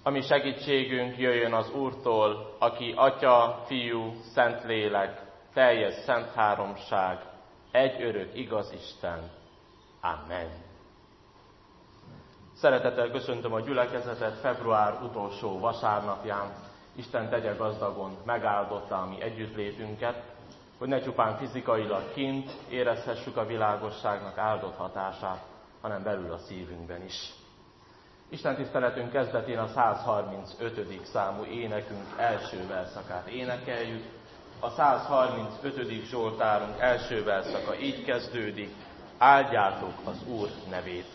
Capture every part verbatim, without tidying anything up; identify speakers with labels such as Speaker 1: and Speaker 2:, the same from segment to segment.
Speaker 1: A mi segítségünk jöjjön az Úrtól, aki Atya, Fiú, Szentlélek, teljes szent háromság, egy örök igaz Isten. Amen. Szeretettel köszöntöm a gyülekezetet február utolsó vasárnapján. Isten tegye gazdagon megáldotta a mi együttlétünket, hogy ne csupán fizikailag kint érezhessük a világosságnak áldott hatását, hanem belül a szívünkben is. Isten tiszteletünk kezdetén a száz harmincötödik számú énekünk első verszakát énekeljük. A száz harmincötödik Zsoltárunk első verszaka így kezdődik: áldjátok az Úr nevét.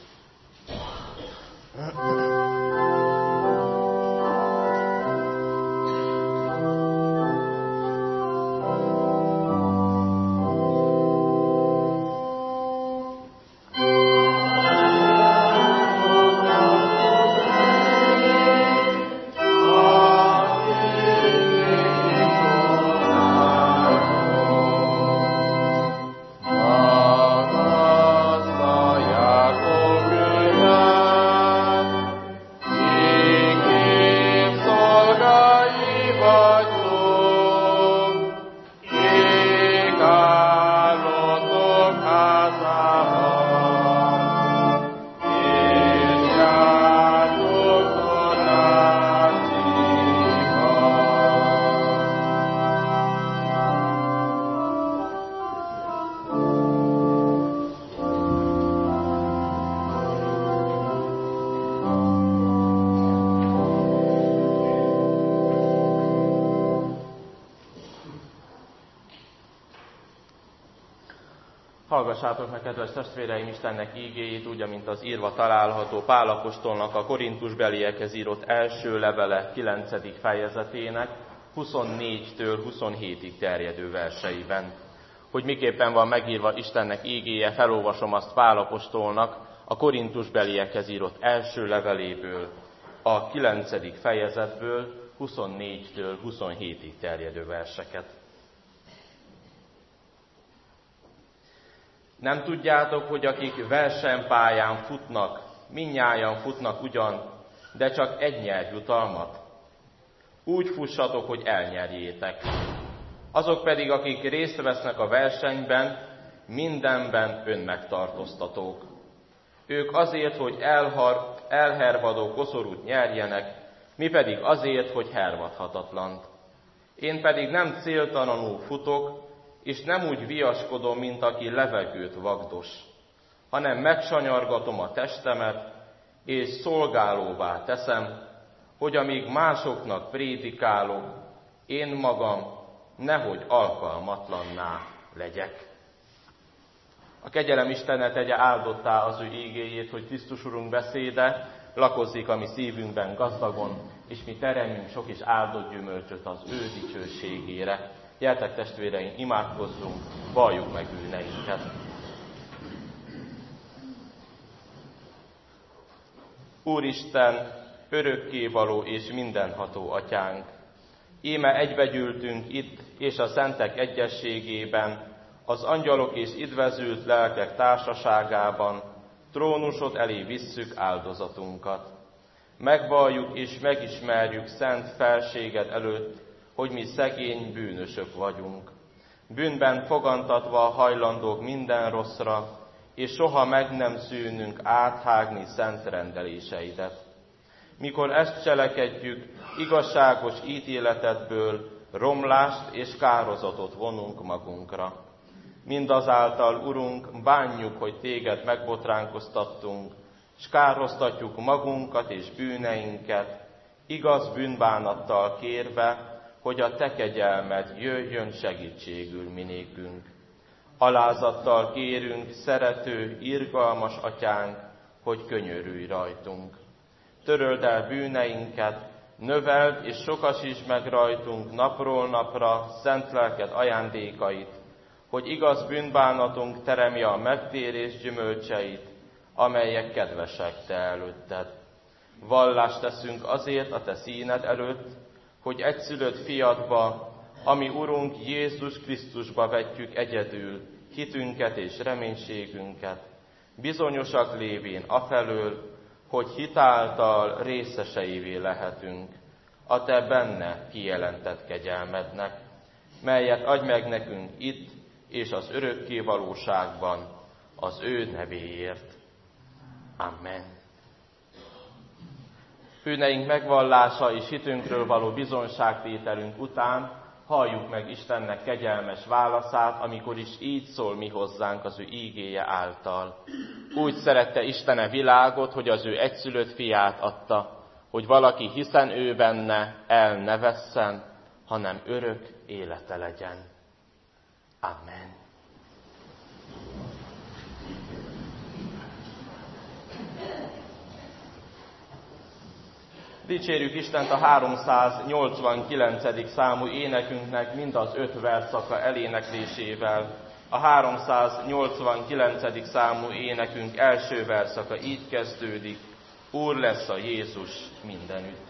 Speaker 1: Hallgassátok meg, kedves testvéreim, Istennek ígéjét, úgy, amint az írva található Pál apostolnak a korintusbeliekhez írott első levele kilencedik fejezetének huszonnégytől huszonhétig terjedő verseiben. Hogy miképpen van megírva Istennek ígéje, felolvasom azt Pál apostolnak a korintusbeliekhez írott első leveléből, a kilencedik fejezetből huszonnégytől huszonhétig terjedő verseket. Nem tudjátok, hogy akik versenypályán futnak, mindnyájan futnak ugyan, de csak egy nyer jutalmat? Úgy fussatok, hogy elnyerjétek. Azok pedig, akik részt vesznek a versenyben, mindenben önmegtartóztatók. Ők azért, hogy elhar, elhervadó koszorút nyerjenek, mi pedig azért, hogy hervadhatatlant. Én pedig nem céltalanul futok, és nem úgy viaskodom, mint aki levegőt vagdos, hanem megsanyargatom a testemet, és szolgálóvá teszem, hogy amíg másoknak prédikálok, én magam nehogy alkalmatlanná legyek. A kegyelem Istene tegye áldottá az ő ígéjét, hogy Krisztus Urunk beszéde lakozzék a mi szívünkben gazdagon, és mi teremjünk sok és áldott gyümölcsöt az ő dicsőségére. Gyertek, testvéreim, imádkozzunk, valljuk meg bűneinket. Úristen, örökkévaló és mindenható atyánk, íme egybegyűltünk itt és a szentek egyességében, az angyalok és idvezült lelkek társaságában, trónusod elé visszük áldozatunkat. Megvalljuk és megismerjük szent felséged előtt, hogy mi szegény bűnösök vagyunk. Bűnben fogantatva hajlandók minden rosszra, és soha meg nem szűnünk áthágni szent rendeléseidet. Mikor ezt cselekedjük, igazságos ítéletedből romlást és kározatot vonunk magunkra. Mindazáltal, Urunk, bánjuk, hogy téged megbotránkoztattunk, s károztatjuk magunkat és bűneinket, igaz bűnbánattal kérve, hogy a te kegyelmed jöjjön segítségül minékünk. Alázattal kérünk, szerető, irgalmas atyánk, hogy könyörülj rajtunk. Töröld el bűneinket, növeld és sokasítsd meg rajtunk napról napra szent lelked ajándékait, hogy igaz bűnbánatunk teremje a megtérés gyümölcseit, amelyek kedvesek te előtted. Vallást teszünk azért a te színed előtt, hogy egyszülött fiadba, ami Urunk Jézus Krisztusba vetjük egyedül hitünket és reménységünket, bizonyosak lévén afelől, hogy hitáltal részeseivé lehetünk a te benne kijelentett kegyelmednek, melyet adj meg nekünk itt és az örökké valóságban az ő nevéért. Amen. Bűneink megvallása és hitünkről való bizonságtételünk után halljuk meg Istennek kegyelmes válaszát, amikor is így szól mi hozzánk az ő ígéje által. Úgy szerette Isten a világot, hogy az ő egyszülött fiát adta, hogy valaki hiszen ő benne el ne vesszen, hanem örök élete legyen. Amen. Dicsérjük Istent a háromszáznyolcvankilencedik számú énekünknek mind az öt verszaka eléneklésével. A háromszáznyolcvankilencedik számú énekünk első verszaka így kezdődik: Úr lesz a Jézus mindenütt.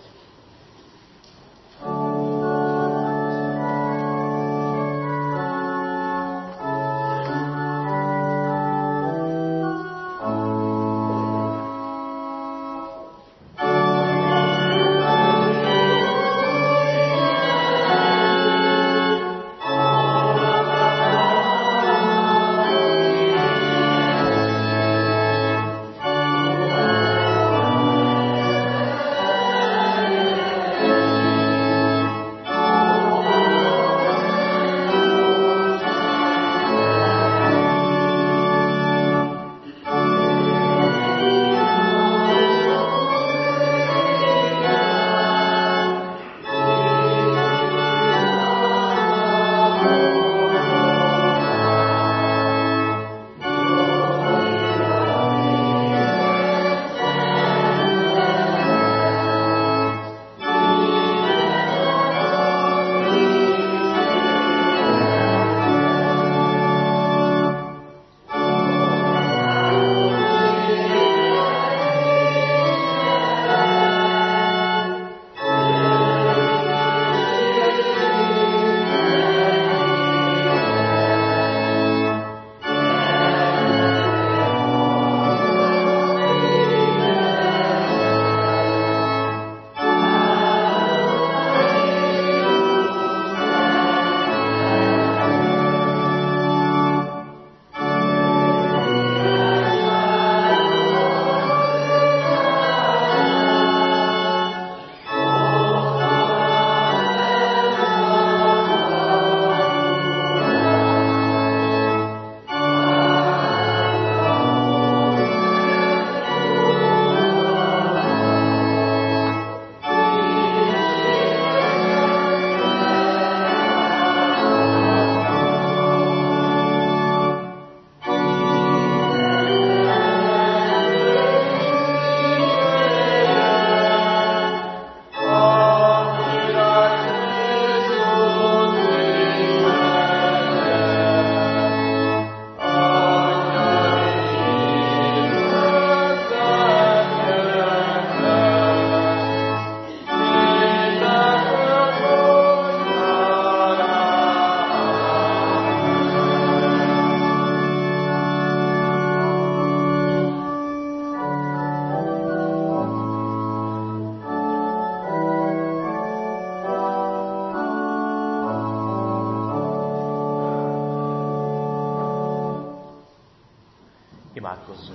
Speaker 1: Imádkozzunk!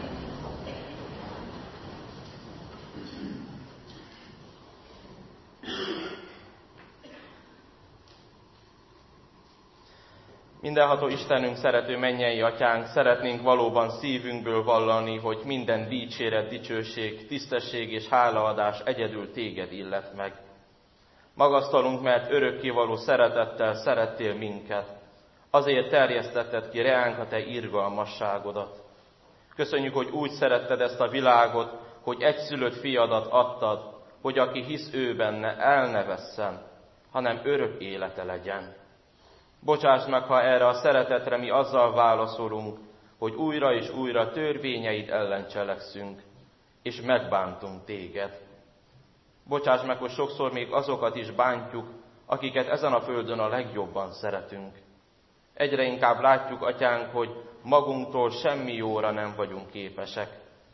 Speaker 1: Mindenható Istenünk, szerető mennyei Atyánk, szeretnénk valóban szívünkből vallani, hogy minden dicséret, dicsőség, tisztesség és hálaadás egyedül téged illet meg. Magasztalunk, mert örökkévaló szeretettel szerettél minket, azért terjesztetted ki reánk a te irgalmasságodat. Köszönjük, hogy úgy szeretted ezt a világot, hogy egyszülött fiadat adtad, hogy aki hisz ő benne, el ne vesszen, hanem örök élete legyen. Bocsásd meg, ha erre a szeretetre mi azzal válaszolunk, hogy újra és újra törvényeid ellen cselekszünk, és megbántunk téged. Bocsáss meg, hogy sokszor még azokat is bántjuk, akiket ezen a földön a legjobban szeretünk. Egyre inkább látjuk, Atyánk, hogy magunktól semmi jóra nem vagyunk képesek,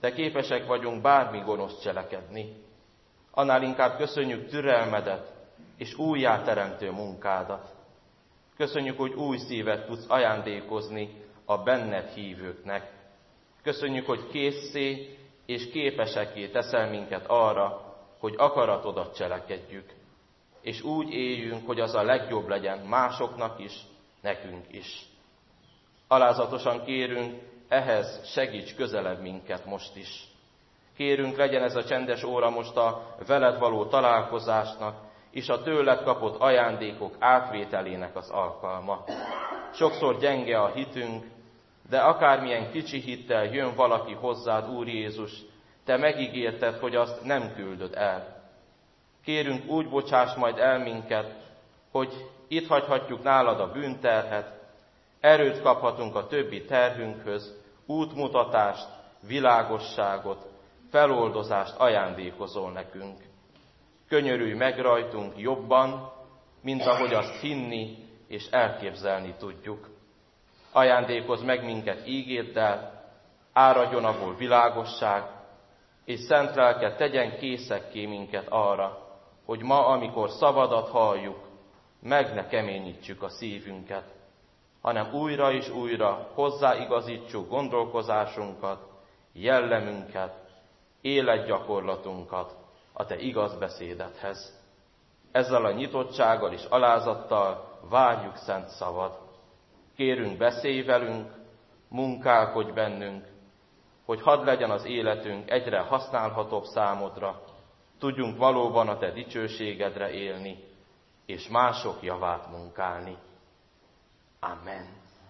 Speaker 1: de képesek vagyunk bármi gonosz cselekedni. Annál inkább köszönjük türelmedet és újjáteremtő munkádat. Köszönjük, hogy új szívet tudsz ajándékozni a benned hívőknek. Köszönjük, hogy készszé és képesekké teszel minket arra, hogy akaratodat cselekedjük, és úgy éljünk, hogy az a legjobb legyen másoknak is, nekünk is. Alázatosan kérünk, ehhez segíts közelebb minket most is. Kérünk, legyen ez a csendes óra most a veled való találkozásnak, és a tőled kapott ajándékok átvételének az alkalma. Sokszor gyenge a hitünk, de akármilyen kicsi hittel jön valaki hozzád, Úr Jézus, te megígérted, hogy azt nem küldöd el. Kérünk, úgy bocsáss majd el minket, hogy itt hagyhatjuk nálad a bűnterhet, erőt kaphatunk a többi terhünkhöz, útmutatást, világosságot, feloldozást ajándékozol nekünk. Könyörülj meg rajtunk jobban, mint ahogy azt hinni és elképzelni tudjuk. Ajándékozz meg minket ígéddel, áradjon abból világosság, és szent lelked tegyen készekké minket arra, hogy ma, amikor szavadat halljuk, meg ne keményítsük a szívünket, hanem újra és újra hozzáigazítsuk gondolkozásunkat, jellemünket, életgyakorlatunkat a te igaz beszédedhez. Ezzel a nyitottsággal és alázattal várjuk szent szavad. Kérünk, beszélj velünk, munkálkodj bennünk, hogy hadd legyen az életünk egyre használhatóbb számodra, tudjunk valóban a te dicsőségedre élni, és mások javát munkálni. Amen.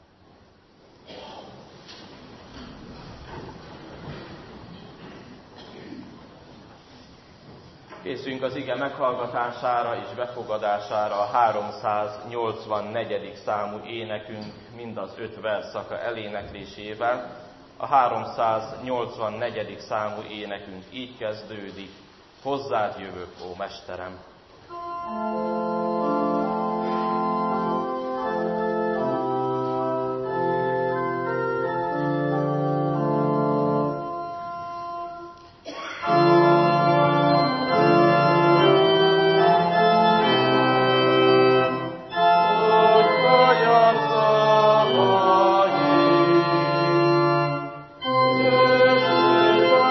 Speaker 1: Készüljünk az ige meghallgatására és befogadására a háromszáznyolcvannegyedik számú énekünk mind az öt versszaka eléneklésével. A háromszáznyolcvannegyedik számú énekünk így kezdődik: Hozzád jövök, ó Mesterem!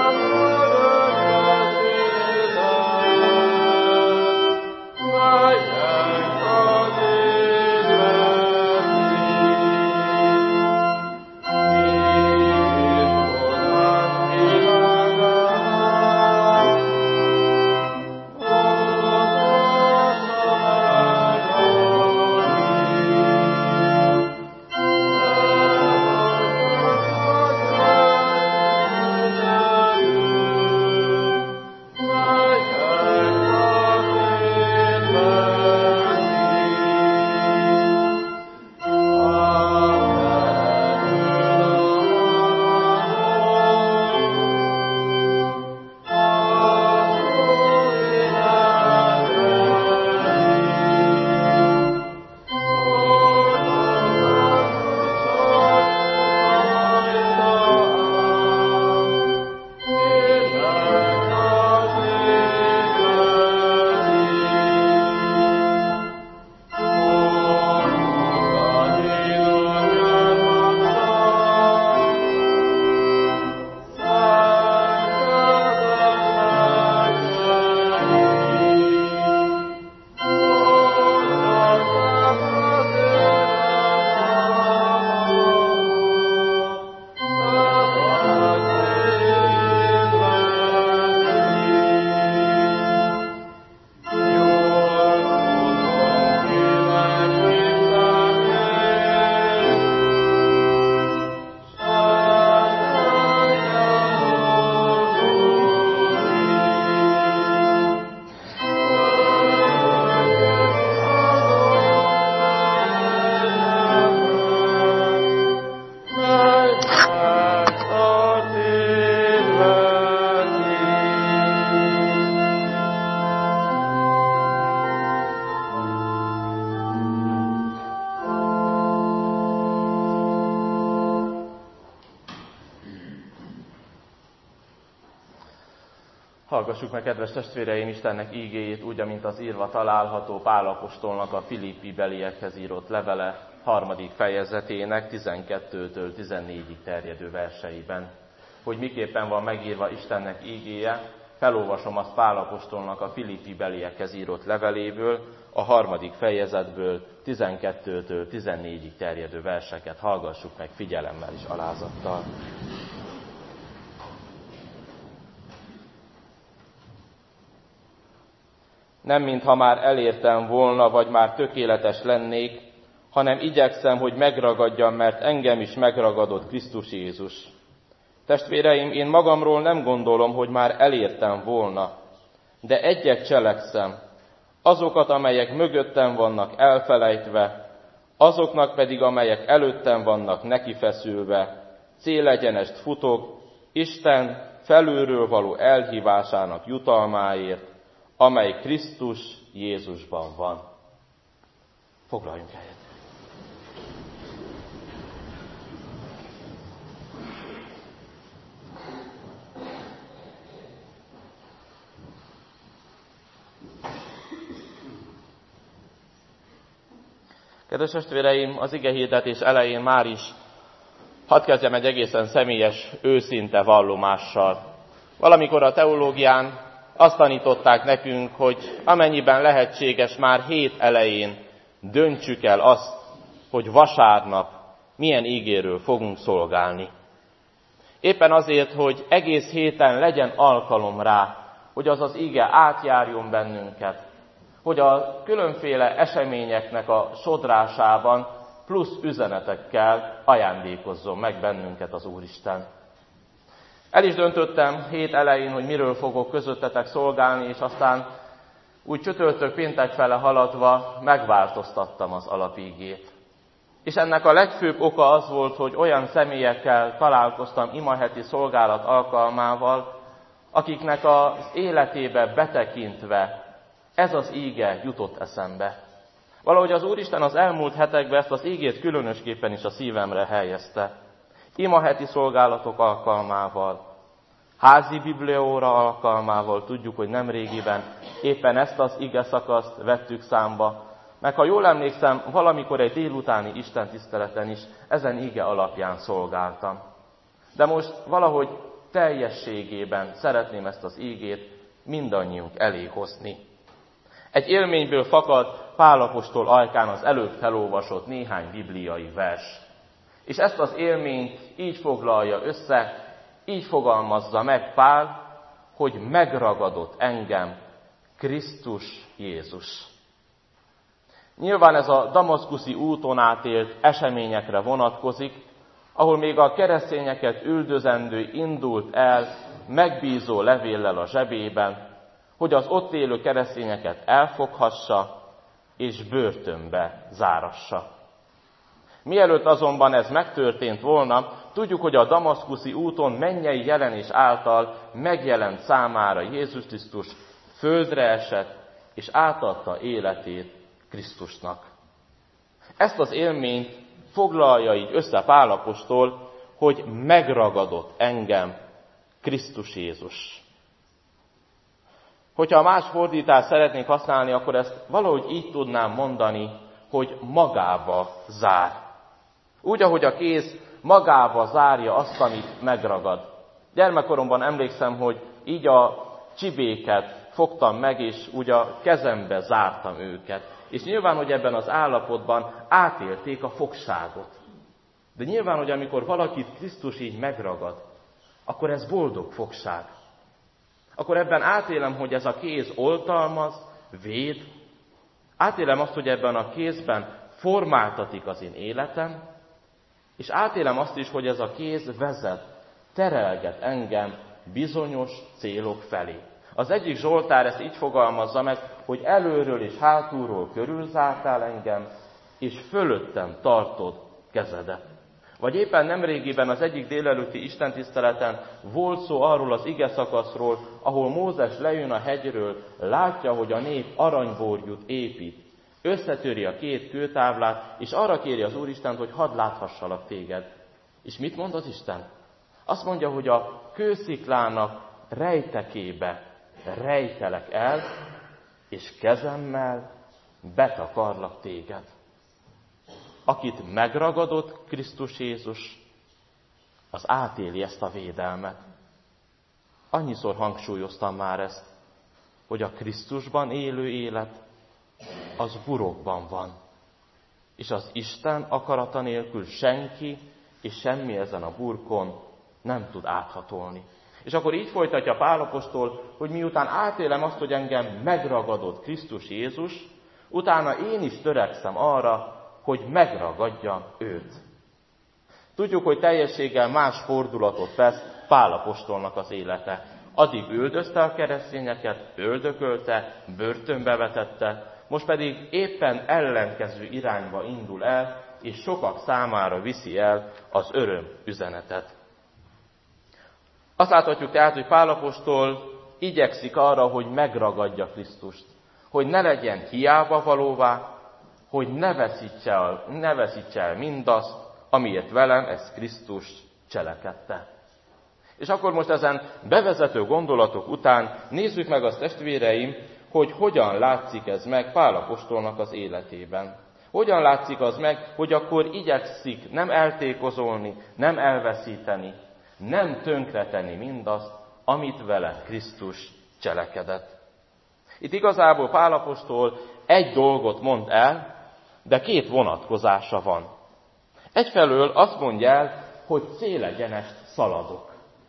Speaker 2: Bye.
Speaker 1: Hallgassuk meg, kedves testvéreim, Istennek ígéjét úgy, amint az írva található Pál apostolnak a Filippi beliekhez írott levele harmadik fejezetének tizenkettőtől tizennégyig terjedő verseiben. Hogy miképpen van megírva Istennek ígéje, felolvasom azt Pál apostolnak a Filippi beliekhez írott leveléből, a harmadik fejezetből tizenkettőtől tizennégyig terjedő verseket. Hallgassuk meg figyelemmel és alázattal. Nem mintha már elértem volna, vagy már tökéletes lennék, hanem igyekszem, hogy megragadjam, mert engem is megragadott Krisztus Jézus. Testvéreim, én magamról nem gondolom, hogy már elértem volna, de egyet cselekszem, azokat, amelyek mögöttem vannak elfelejtve, azoknak pedig, amelyek előttem vannak nekifeszülve, célegyenest futok, Isten felülről való elhívásának jutalmáért, amely Krisztus Jézusban van. Foglaljunk helyet. Kedves testvéreim, az igehirdetés elején már is hadd kezdjem egy egészen személyes, őszinte vallomással. Valamikor a teológián azt tanították nekünk, hogy amennyiben lehetséges, már hét elején döntsük el azt, hogy vasárnap milyen ígéről fogunk szolgálni. Éppen azért, hogy egész héten legyen alkalom rá, hogy az az íge átjárjon bennünket, hogy a különféle eseményeknek a sodrásában plusz üzenetekkel ajándékozzon meg bennünket az Úristen. El is döntöttem hét elején, hogy miről fogok közöttetek szolgálni, és aztán úgy csütörtök péntek fele haladva megváltoztattam az alapígét. És ennek a legfőbb oka az volt, hogy olyan személyekkel találkoztam imaheti szolgálat alkalmával, akiknek az életébe betekintve ez az íge jutott eszembe. Valahogy az Úristen az elmúlt hetekben ezt az ígét különösképpen is a szívemre helyezte. Imaheti szolgálatok alkalmával, házi bibliaóra alkalmával, tudjuk, hogy nemrégiben éppen ezt az ige szakaszt vettük számba, meg ha jól emlékszem, valamikor egy délutáni istentiszteleten is ezen ige alapján szolgáltam. De most valahogy teljességében szeretném ezt az ígét mindannyiunk elé hozni. Egy élményből fakad Pál apostol ajkán az előbb felolvasott néhány bibliai vers. És ezt az élményt így foglalja össze, így fogalmazza meg Pál, hogy megragadott engem Krisztus Jézus. Nyilván ez a damaszkuszi úton átélt eseményekre vonatkozik, ahol még a keresztényeket üldözendő indult el megbízó levéllel a zsebében, hogy az ott élő keresztényeket elfoghassa és börtönbe zárassa. Mielőtt azonban ez megtörtént volna, tudjuk, hogy a damaszkuszi úton mennyei jelenés által megjelent számára Jézus Krisztus, földre esett és átadta életét Krisztusnak. Ezt az élményt foglalja így össze Pál apostol, hogy megragadott engem Krisztus Jézus. Hogyha más fordítást szeretnék használni, akkor ezt valahogy így tudnám mondani, hogy magába zár. Úgy, ahogy a kéz magába zárja azt, amit megragad. Gyermekkoromban emlékszem, hogy így a csibéket fogtam meg, és úgy a kezembe zártam őket. És nyilván, hogy ebben az állapotban átélték a fogságot. De nyilván, hogy amikor valakit Krisztus így megragad, akkor ez boldog fogság. Akkor ebben átélem, hogy ez a kéz oltalmaz, véd. Átélem azt, hogy ebben a kézben formáltatik az én életem, és átélem azt is, hogy ez a kéz vezet, terelget engem bizonyos célok felé. Az egyik Zsoltár ezt így fogalmazza meg, hogy előről és hátulról körülzártál engem, és fölöttem tartod kezedet. Vagy éppen nemrégiben az egyik délelőtti istentiszteleten volt szó arról az ige szakaszról, ahol Mózes lejön a hegyről, látja, hogy a nép aranyborjút épít, összetöri a két kőtáblát, és arra kéri az Úristent, hogy hadd láthassalak téged. És mit mond az Isten? Azt mondja, hogy a kősziklának rejtekébe rejtelek el, és kezemmel betakarlak téged. Akit megragadott Krisztus Jézus, az átéli ezt a védelmet. Annyiszor hangsúlyoztam már ezt, hogy a Krisztusban élő élet az burokban van. És az Isten akarata nélkül senki és semmi ezen a burkon nem tud áthatolni. És akkor így folytatja Pál apostol, hogy miután átélem azt, hogy engem megragadott Krisztus Jézus, utána én is törekszem arra, hogy megragadjam őt. Tudjuk, hogy teljességgel más fordulatot vesz Pál apostolnak az élete. Addig üldözte a keresztényeket, öldökölte, börtönbe vetette, most pedig éppen ellenkező irányba indul el, és sokak számára viszi el az öröm üzenetet. Azt láthatjuk tehát, hogy Pál apostol igyekszik arra, hogy megragadja Krisztust, hogy ne legyen hiába valóvá, hogy ne veszítse el, ne veszítse el mindazt, amiért velem ez Krisztus cselekedte. És akkor most ezen bevezető gondolatok után nézzük meg azt, testvéreim, hogy hogyan látszik ez meg Pál apostolnak az életében. Hogyan látszik az meg, hogy akkor igyekszik nem eltékozolni, nem elveszíteni, nem tönkretenni mindazt, amit vele Krisztus cselekedett. Itt igazából Pál apostol egy dolgot mond el, de két vonatkozása van. Egyfelől azt mondja el, hogy célegyenest szaladok.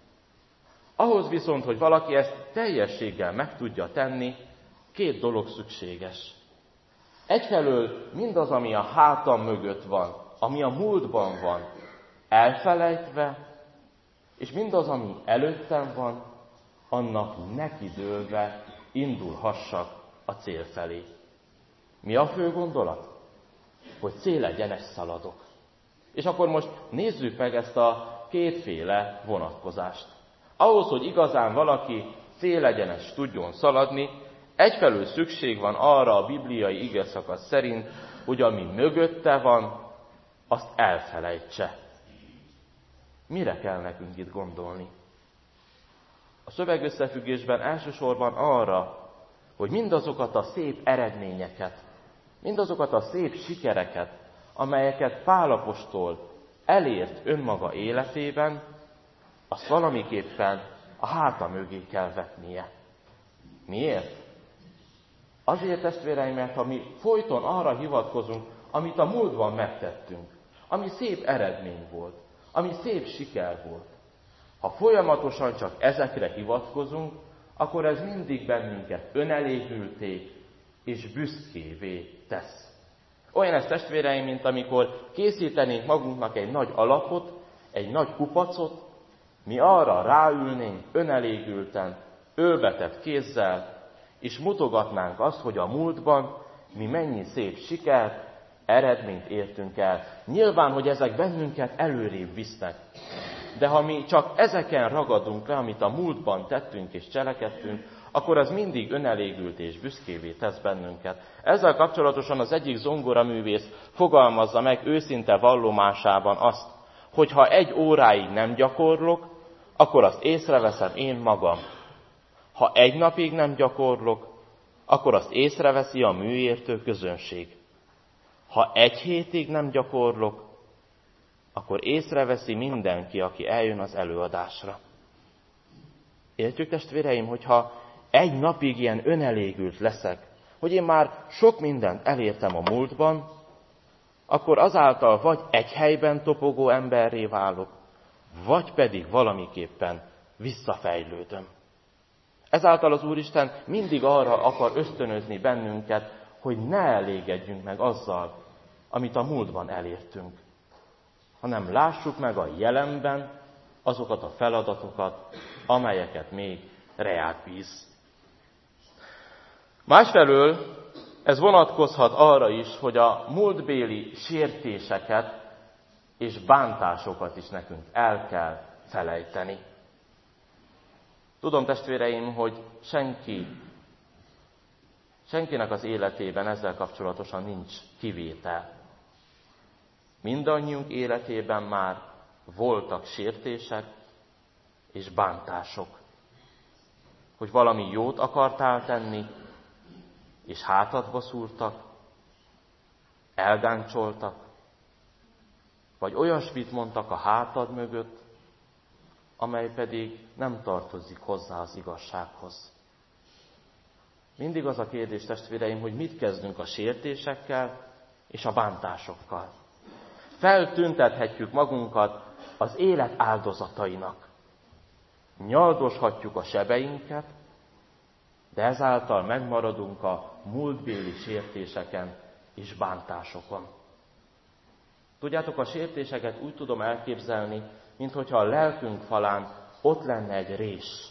Speaker 1: Ahhoz viszont, hogy valaki ezt teljességgel meg tudja tenni, két dolog szükséges. Egyfelől mindaz, ami a hátam mögött van, ami a múltban van, elfelejtve, és mindaz, ami előttem van, annak nekidőlve indulhassak a cél felé. Mi a fő gondolat? Hogy célegyenes szaladok. És akkor most nézzük meg ezt a kétféle vonatkozást. Ahhoz, hogy igazán valaki célegyenes tudjon szaladni, egyfelől szükség van arra a bibliai igeszakasz szerint, hogy ami mögötte van, azt elfelejtse. Mire kell nekünk itt gondolni? A szövegösszefüggésben elsősorban arra, hogy mindazokat a szép eredményeket, mindazokat a szép sikereket, amelyeket Pál apostol elért önmaga életében, azt valamiképpen a háta mögé kell vetnie. Miért? Azért, testvéreim, mert ha mi folyton arra hivatkozunk, amit a múltban megtettünk, ami szép eredmény volt, ami szép siker volt, ha folyamatosan csak ezekre hivatkozunk, akkor ez mindig bennünket önelégülté és büszkévé tesz. Olyan ez, testvéreim, mint amikor készítenénk magunknak egy nagy alapot, egy nagy kupacot, mi arra ráülnénk önelégülten, ölbetett kézzel, és mutogatnánk azt, hogy a múltban mi mennyi szép sikert, eredményt értünk el. Nyilván, hogy ezek bennünket előrébb visznek. De ha mi csak ezeken ragadunk le, amit a múltban tettünk és cselekedtünk, akkor az mindig önelégült és büszkévé tesz bennünket. Ezzel kapcsolatosan az egyik zongoraművész fogalmazza meg őszinte vallomásában azt, hogy ha egy óráig nem gyakorlok, akkor azt észreveszem én magam. Ha egy napig nem gyakorlok, akkor azt észreveszi a műértő közönség. Ha egy hétig nem gyakorlok, akkor észreveszi mindenki, aki eljön az előadásra. Értjük, testvéreim, hogyha egy napig ilyen önelégült leszek, hogy én már sok mindent elértem a múltban, akkor azáltal vagy egy helyben topogó emberré válok, vagy pedig valamiképpen visszafejlődöm. Ezáltal az Úristen mindig arra akar ösztönözni bennünket, hogy ne elégedjünk meg azzal, amit a múltban elértünk, hanem lássuk meg a jelenben azokat a feladatokat, amelyeket még reánk bíz. Másfelől ez vonatkozhat arra is, hogy a múltbéli sértéseket és bántásokat is nekünk el kell felejteni. Tudom, testvéreim, hogy senki, senkinek az életében ezzel kapcsolatosan nincs kivétel. Mindannyiunk életében már voltak sértések és bántások. hogy valami jót akartál tenni, és hátadba szúrtak, elgáncsoltak, vagy olyasmit mondtak a hátad mögött, amely pedig nem tartozik hozzá az igazsághoz. Mindig az a kérdés, testvéreim, hogy mit kezdünk a sértésekkel és a bántásokkal. Feltüntethetjük magunkat az élet áldozatainak. Nyaldoshatjuk a sebeinket, de ezáltal megmaradunk a múltbéli sértéseken és bántásokon. Tudjátok, a sértéseket úgy tudom elképzelni, minthogyha a lelkünk falán ott lenne egy rés.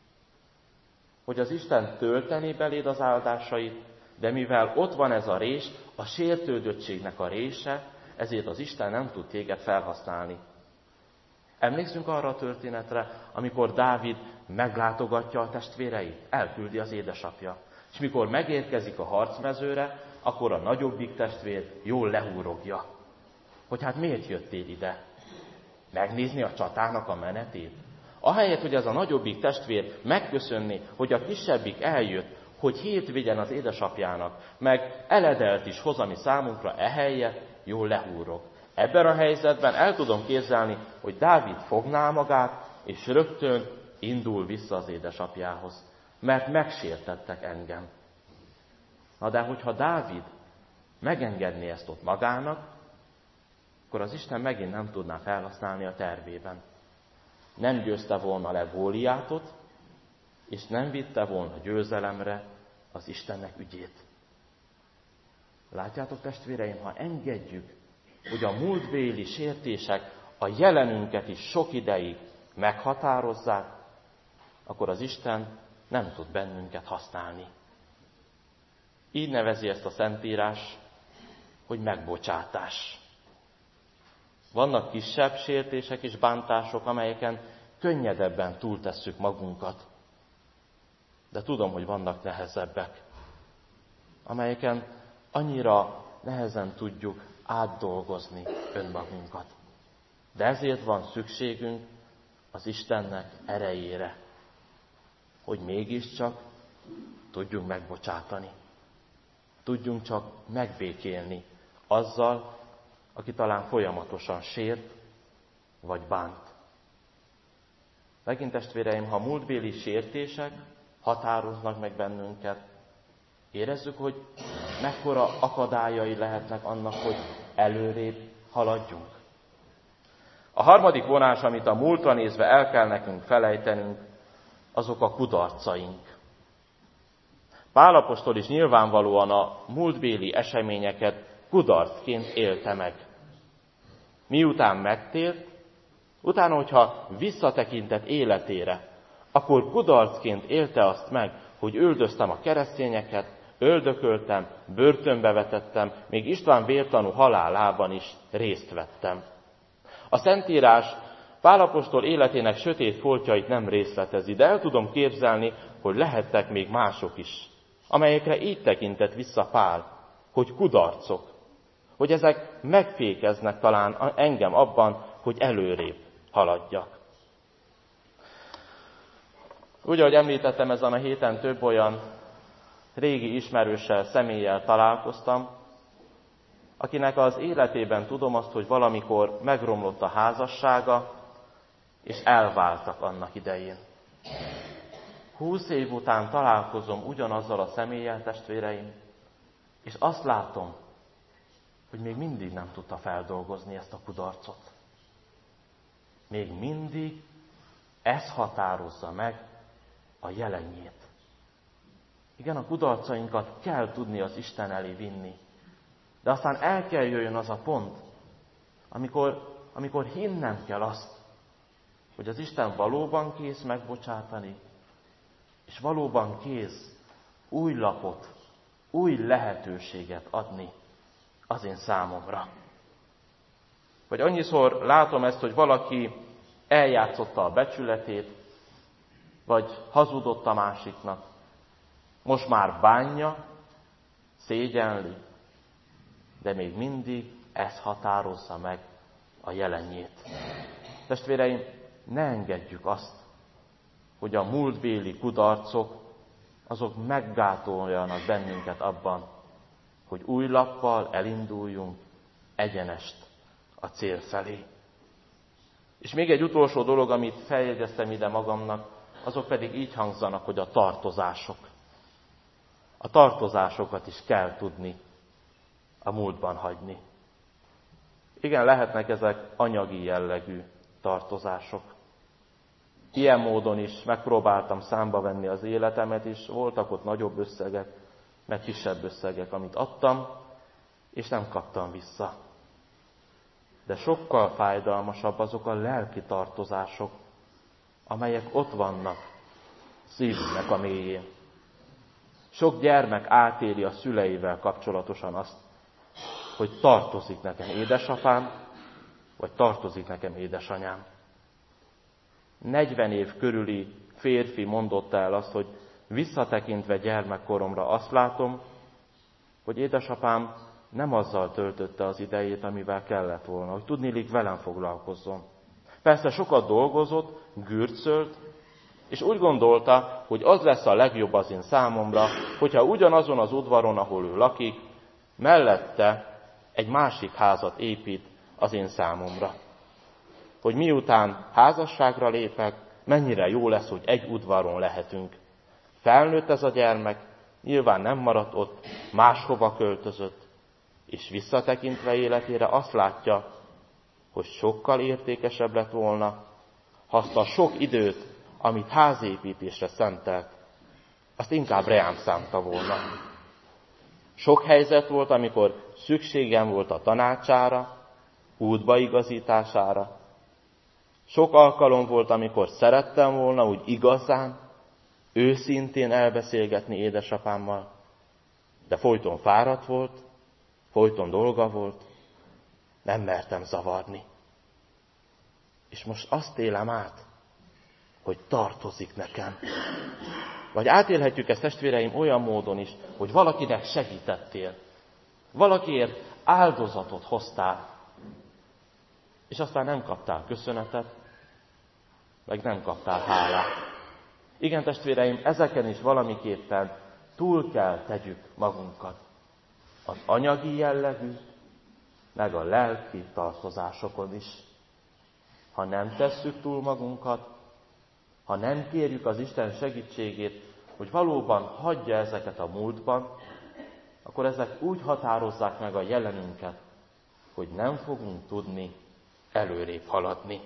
Speaker 1: Hogy az Isten tölteni beléd az áldásait, de mivel ott van ez a rés, a sértődöttségnek a rése, ezért az Isten nem tud téged felhasználni. Emlékszünk arra a történetre, amikor Dávid meglátogatja a testvéreit, elküldi az édesapja. És mikor megérkezik a harcmezőre, akkor a nagyobbik testvér jól lehúrogja. Hogy hát miért jöttél ide? Megnézni a csatának a menetét? Ahelyett, hogy ez a nagyobbik testvér megköszönni, hogy a kisebbik eljött, hogy hírt vigyen az édesapjának, meg eledelt is hoz, ami számunkra, ehelyett jól lehúrog. Ebben a helyzetben el tudom képzelni, hogy Dávid fogná magát, és rögtön indul vissza az édesapjához, mert megsértettek engem. Na de hogyha Dávid megengedné ezt ott magának, akkor az Isten megint nem tudná felhasználni a tervében. Nem győzte volna le Góliátot, és nem vitte volna győzelemre az Istennek ügyét. Látjátok, testvéreim, ha engedjük, hogy a múltbéli sértések a jelenünket is sok ideig meghatározzák, akkor az Isten nem tud bennünket használni. Így nevezi ezt a Szentírás, hogy megbocsátás. Vannak kisebb sértések és bántások, amelyeken könnyedebben túltesszük magunkat. De tudom, hogy vannak nehezebbek, amelyeken annyira nehezen tudjuk átdolgozni önmagunkat. De ezért van szükségünk az Istennek erejére, hogy mégiscsak tudjunk megbocsátani. Tudjunk csak megbékélni azzal, aki talán folyamatosan sért vagy bánt. Megint testvéreim, ha múltbéli sértések határoznak meg bennünket, érezzük, hogy mekkora akadályai lehetnek annak, hogy előrébb haladjunk. A harmadik vonás, amit a múltra nézve el kell nekünk felejtenünk, azok a kudarcaink. Pál apostol is nyilvánvalóan a múltbéli eseményeket kudarcként élte meg. Miután megtért, utána, hogyha visszatekintett életére, akkor kudarcként élte azt meg, hogy üldöztem a keresztényeket, öldököltem, börtönbe vetettem, még István vértanú halálában is részt vettem. A Szentírás Pál apostol életének sötét foltjait nem részletezi, de el tudom képzelni, hogy lehettek még mások is, amelyekre így tekintett vissza Pál, hogy kudarcok, hogy ezek megfékeznek talán engem abban, hogy előrébb haladjak. Úgy, ahogy említettem, ezen a héten több olyan régi ismerőssel, személlyel találkoztam, akinek az életében tudom azt, hogy valamikor megromlott a házassága, és elváltak annak idején. Húsz év után találkozom ugyanazzal a személlyel, testvéreim, és azt látom, hogy még mindig nem tudta feldolgozni ezt a kudarcot. Még mindig ez határozza meg a jelenjét. Igen, a kudarcainkat kell tudni az Isten elé vinni. De aztán el kell jöjjön az a pont, amikor, amikor hinnem kell azt, hogy az Isten valóban kész megbocsátani, és valóban kész új lapot, új lehetőséget adni az én számomra. Vagy annyiszor látom ezt, hogy valaki eljátszotta a becsületét, vagy hazudott a másiknak. Most már bánja, szégyenli, de még mindig ez határozza meg a jelenjét. Testvéreim, ne engedjük azt, hogy a múltbéli kudarcok, azok meggátoljanak bennünket abban, hogy új lappal elinduljunk egyenest a cél felé. És még egy utolsó dolog, amit feljegyeztem ide magamnak, azok pedig így hangzanak, hogy a tartozások. A tartozásokat is kell tudni a múltban hagyni. Igen, lehetnek ezek anyagi jellegű tartozások. Ilyen módon is megpróbáltam számba venni az életemet, és voltak ott nagyobb összegek, meg kisebb összegek, amit adtam, és nem kaptam vissza. De sokkal fájdalmasabb azok a lelki tartozások, amelyek ott vannak szívünknek a mélyén. Sok gyermek átéli a szüleivel kapcsolatosan azt, hogy tartozik nekem édesapám, vagy tartozik nekem édesanyám. negyven év körüli férfi mondotta el azt, hogy visszatekintve gyermekkoromra azt látom, hogy édesapám nem azzal töltötte az idejét, amivel kellett volna, hogy tudniillik velem foglalkozzon. Persze sokat dolgozott, gürcölt, és úgy gondolta, hogy az lesz a legjobb az én számomra, hogyha ugyanazon az udvaron, ahol ő lakik, mellette egy másik házat épít az én számomra. Hogy miután házasságra lépek, mennyire jó lesz, hogy egy udvaron lehetünk. Felnőtt ez a gyermek, nyilván nem maradt ott, máshova költözött, és visszatekintve életére azt látja, hogy sokkal értékesebb lett volna, ha azt a sok időt, amit házépítésre szentelt, azt inkább reám szánta volna. Sok helyzet volt, amikor szükségem volt a tanácsára, útbaigazítására. Sok alkalom volt, amikor szerettem volna úgy igazán, őszintén elbeszélgetni édesapámmal, de folyton fáradt volt, folyton dolga volt, nem mertem zavarni. És most azt élem át, hogy tartozik nekem. Vagy átélhetjük ezt, testvéreim, olyan módon is, hogy valakinek segítettél, valakiért áldozatot hoztál, és aztán nem kaptál köszönetet, meg nem kaptál hálát. Igen, testvéreim, ezeken is valamiképpen túl kell tegyük magunkat. Az anyagi jellegű, meg a lelki tartozásokon is. Ha nem tesszük túl magunkat, ha nem kérjük az Isten segítségét, hogy valóban hagyja ezeket a múltban, akkor ezek úgy határozzák meg a jelenünket, hogy nem fogunk tudni előrébb haladni.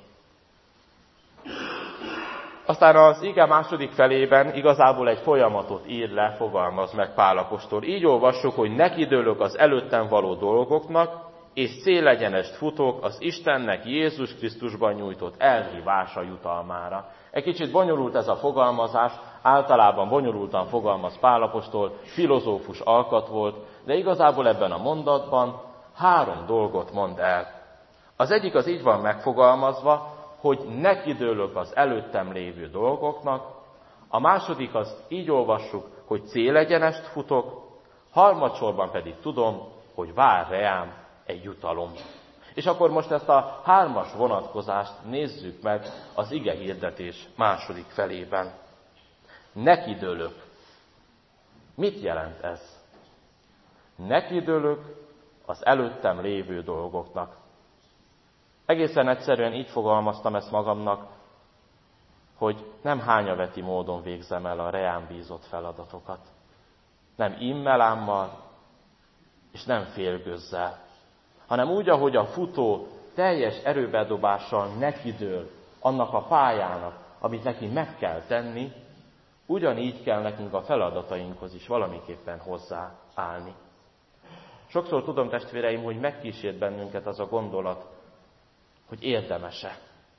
Speaker 1: Aztán az ige második felében igazából egy folyamatot ír le, fogalmaz meg Pál apostol. Így olvassuk, hogy nekidőlök az előttem való dolgoknak, és célegyenest futok az Istennek Jézus Krisztusban nyújtott elhívása jutalmára. Egy kicsit bonyolult ez a fogalmazás, általában bonyolultan fogalmaz Pál apostol, filozófus alkat volt, de igazából ebben a mondatban három dolgot mond el. Az egyik az így van megfogalmazva, hogy nekidőlök az előttem lévő dolgoknak, a második az így olvassuk, hogy célegyenest futok, harmadsorban pedig tudom, hogy vár reám egy jutalom. És akkor most ezt a hármas vonatkozást nézzük meg az ige hirdetés második felében. Nekidőlök. Mit jelent ez? Nekidőlök az előttem lévő dolgoknak. Egészen egyszerűen így fogalmaztam ezt magamnak, hogy nem hányaveti módon végzem el a reám bízott feladatokat. Nem immelámmal, és nem félgőzzel, hanem úgy, ahogy a futó teljes erőbedobással nekidől annak a pályának, amit neki meg kell tenni, ugyanígy kell nekünk a feladatainkhoz is valamiképpen hozzáállni. Sokszor tudom, testvéreim, hogy megkísért bennünket az a gondolat, hogy érdemese.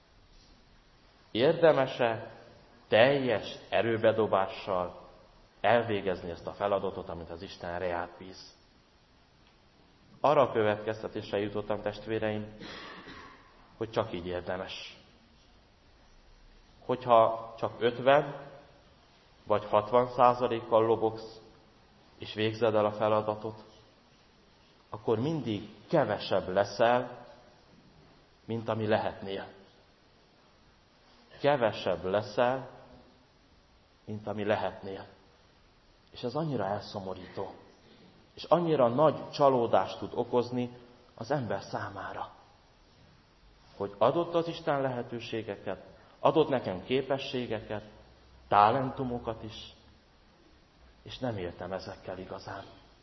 Speaker 1: Érdemese teljes erőbedobással elvégezni ezt a feladatot, amit az Isten reád bíz. Arra a következtetésre jutottam, testvéreim, hogy csak így érdemes. Hogyha csak ötven vagy hatvan százalékkal lobogsz, és végzed el a feladatot, akkor mindig kevesebb leszel, mint ami lehetnél. Kevesebb leszel, mint ami lehetnél. És ez annyira elszomorító, és annyira nagy csalódást tud okozni az ember számára, hogy adott az Isten lehetőségeket, adott nekem képességeket, talentumokat is, és nem éltem ezekkel igazán.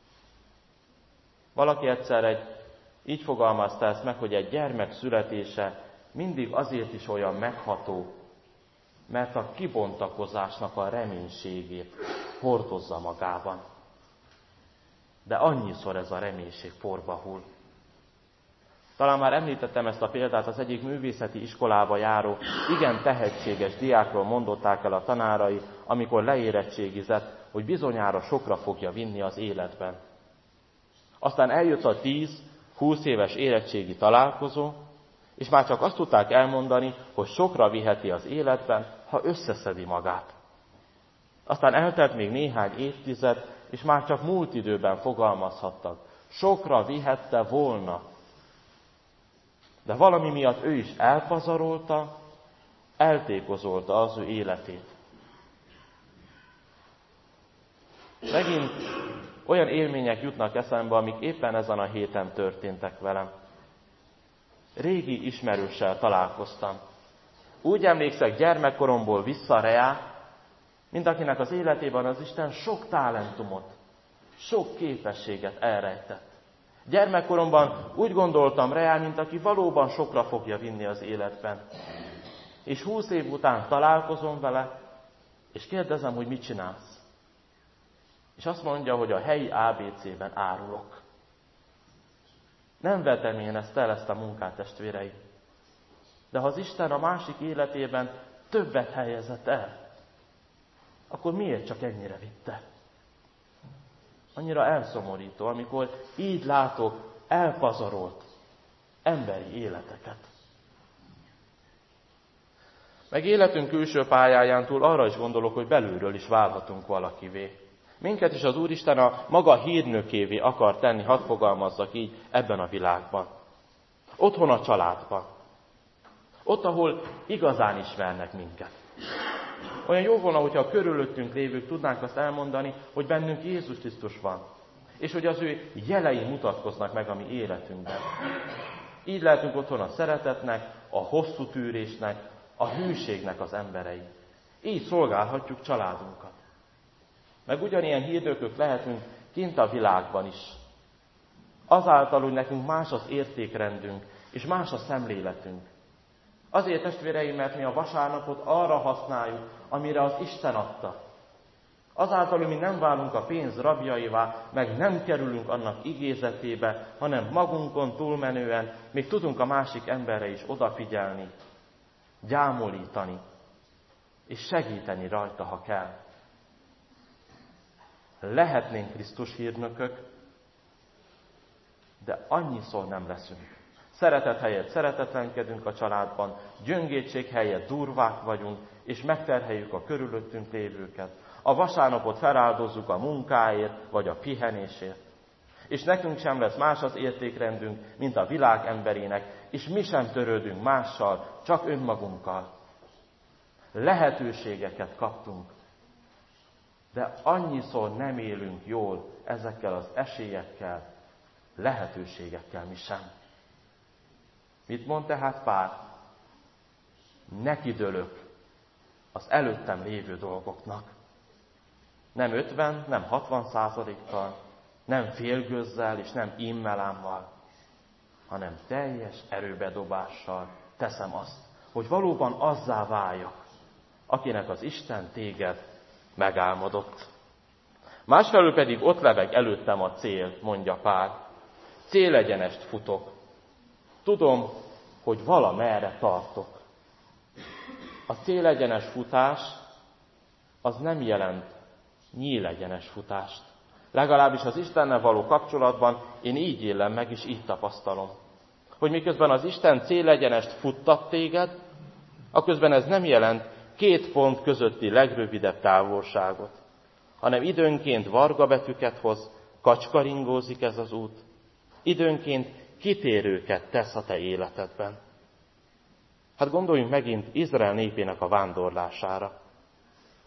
Speaker 1: Valaki egyszer egy, így fogalmazta ezt meg, hogy egy gyermek születése mindig azért is olyan megható, mert a kibontakozásnak a reménységét hordozza magában. De annyiszor ez a reménység porba hull. Talán már említettem ezt a példát, az egyik művészeti iskolába járó, igen tehetséges diákról mondották el a tanárai, amikor leérettségizett, hogy bizonyára sokra fogja vinni az életben. Aztán eljött a tíz-húsz éves érettségi találkozó, és már csak azt tudták elmondani, hogy sokra viheti az életben, ha összeszedi magát. Aztán eltelt még néhány évtized, és már csak múlt időben fogalmazhattak. Sokra vihette volna. De valami miatt ő is elpazarolta, eltékozolta az ő életét. Megint olyan élmények jutnak eszembe, amik éppen ezen a héten történtek velem. Régi ismerőssel találkoztam. Úgy emlékszek gyermekkoromból vissza reá, mint akinek az életében az Isten sok talentumot, sok képességet elrejtett. Gyermekkoromban úgy gondoltam reá, mint aki valóban sokra fogja vinni az életben. És húsz év után találkozom vele, és kérdezem, hogy mit csinálsz. És azt mondja, hogy a helyi á bé cében árulok. Nem vetem én ezt el, ezt a munkát, testvéreim. De ha az Isten a másik életében többet helyezett el, akkor miért csak ennyire vitte? Annyira elszomorító, amikor így látok elpazarolt emberi életeket. Meg életünk külső pályáján túl arra is gondolok, hogy belülről is válhatunk valakivé. Minket is az Úristen a maga hírnökévé akar tenni, hadd fogalmazzak így, ebben a világban. Otthon a családban. Ott, ahol igazán ismernek minket. Olyan jó volna, hogyha a körülöttünk lévők tudnánk azt elmondani, hogy bennünk Jézus Krisztus van. És hogy az ő jelei mutatkoznak meg a mi életünkben. Így lehetünk otthon a szeretetnek, a hosszú tűrésnek, a hűségnek az emberei. Így szolgálhatjuk családunkat. Meg ugyanilyen hírnökök lehetünk kint a világban is. Azáltal, hogy nekünk más az értékrendünk, és más a szemléletünk. Azért, testvéreim, mert mi a vasárnapot arra használjuk, amire az Isten adta. Azáltal, hogy mi nem válunk a pénz rabjaivá, meg nem kerülünk annak igézetébe, hanem magunkon túlmenően még tudunk a másik emberre is odafigyelni, gyámolítani, és segíteni rajta, ha kell. Lehetnénk Krisztus hírnökök, de annyiszor nem leszünk. Szeretet helyett szeretetlenkedünk a családban, gyöngétség helyett durvák vagyunk, és megterheljük a körülöttünk lévőket. A vasárnapot feláldozzuk a munkáért, vagy a pihenésért. És nekünk sem lesz más az értékrendünk, mint a világ emberének, és mi sem törődünk mással, csak önmagunkkal. Lehetőségeket kaptunk, de annyiszor nem élünk jól ezekkel az esélyekkel, lehetőségekkel mi sem. Mit mond tehát Pál? Nekidőlök az előttem lévő dolgoknak. Nem ötven, nem hatvan százalékkal, nem félgőzzel és nem immelámmal, hanem teljes erőbedobással teszem azt, hogy valóban azzá váljak, akinek az Isten téged megálmodott. Másfelől pedig ott lebeg előttem a cél, mondja Pál. Célegyenest futok. Tudom, hogy valamerre tartok. A célegyenes futás az nem jelent nyílegyenes futást. Legalábbis az Istennel való kapcsolatban én így élem meg, és így tapasztalom. Hogy miközben az Isten célegyenest futtat téged, aközben ez nem jelent két pont közötti legrövidebb távolságot, hanem időnként varga betűket hoz, kacskaringózik ez az út, időnként kitérőket tesz a te életedben. Hát gondoljunk megint Izrael népének a vándorlására.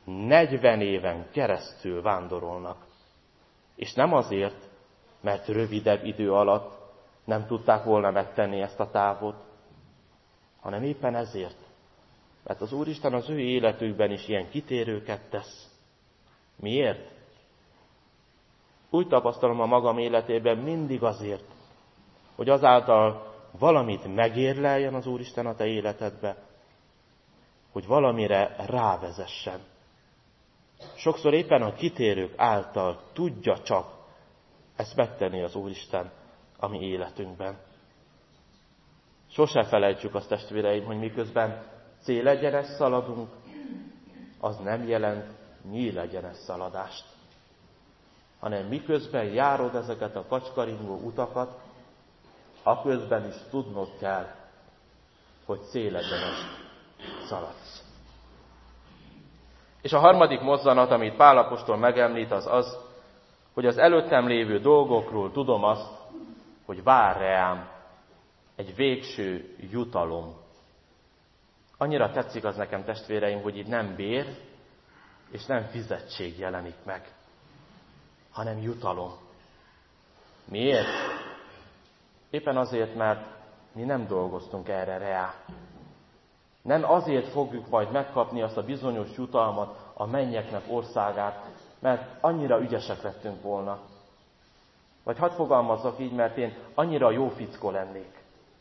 Speaker 1: negyven éven keresztül vándorolnak. És nem azért, mert rövidebb idő alatt nem tudták volna megtenni ezt a távot, hanem éppen ezért, mert az Úristen az ő életükben is ilyen kitérőket tesz. Miért? Úgy tapasztalom a magam életében mindig azért, hogy azáltal valamit megérleljen az Úristen a te életedbe, hogy valamire rávezessen. Sokszor éppen a kitérők által tudja csak ezt megtenni az Úristen a mi életünkben. Sose felejtsük azt, testvéreim, hogy miközben célegyenes szaladunk, az nem jelent nyílegyenes szaladást, hanem miközben járod ezeket a kacskaringó utakat, aközben is tudnod kell, hogy célegyenes szaladsz. És a harmadik mozzanat, amit Pál apostol megemlít, az az, hogy az előttem lévő dolgokról tudom azt, hogy vár rám egy végső jutalom. Annyira tetszik az nekem, testvéreim, hogy itt nem bér és nem fizetség jelenik meg, hanem jutalom. Miért? Éppen azért, mert mi nem dolgoztunk erre rá. Nem azért fogjuk majd megkapni azt a bizonyos jutalmat, a mennyeknek országát, mert annyira ügyesek lettünk volna. Vagy hadd fogalmazzak így, mert én annyira jó fickó lennék.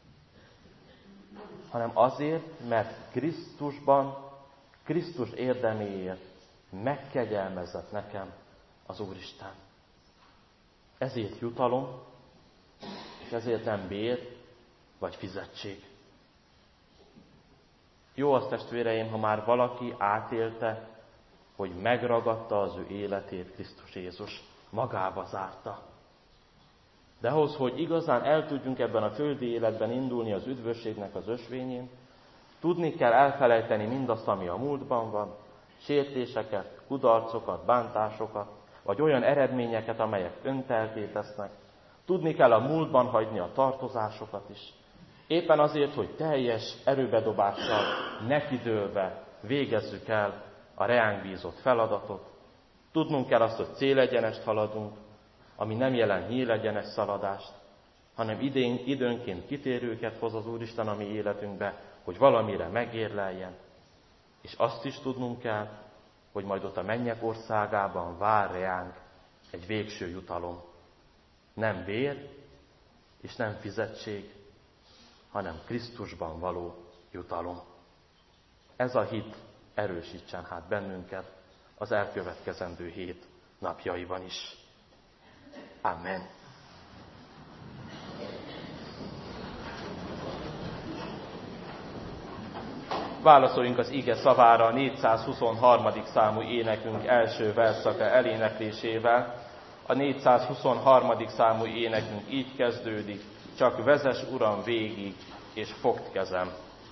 Speaker 1: Hanem azért, mert Krisztusban, Krisztus érdeméért megkegyelmezett nekem az Úristen. Ezért jutalom, és ezért nem bér vagy fizetség. Jó az, testvéreim, ha már valaki átélte, hogy megragadta az ő életét Krisztus Jézus, magába zárta. De ahhoz, hogy igazán el tudjunk ebben a földi életben indulni az üdvösségnek az ösvényén, tudni kell elfelejteni mindazt, ami a múltban van, sértéseket, kudarcokat, bántásokat, vagy olyan eredményeket, amelyek öntelté tesznek. Tudni kell a múltban hagyni a tartozásokat is. Éppen azért, hogy teljes erőbedobással, nekidőlve végezzük el a reánk bízott feladatot. Tudnunk kell azt, hogy célegyenest haladunk, ami nem jelent nyílegyenes szaladást, hanem idén, időnként kitérőket hoz az Úristen a mi életünkbe, hogy valamire megérleljen. És azt is tudnunk kell, hogy majd ott a mennyek országában vár reánk egy végső jutalom. Nem bér és nem fizetség, hanem Krisztusban való jutalom. Ez a hit erősítsen hát bennünket az elkövetkezendő hét napjaiban is. Amen. Válaszoljunk az ige szavára a négyszázhuszonharmadik számú énekünk első verszaka eléneklésével. A négyszázhuszonharmadik számú énekünk így kezdődik: csak vezess, Uram, végig, és fogd kezem.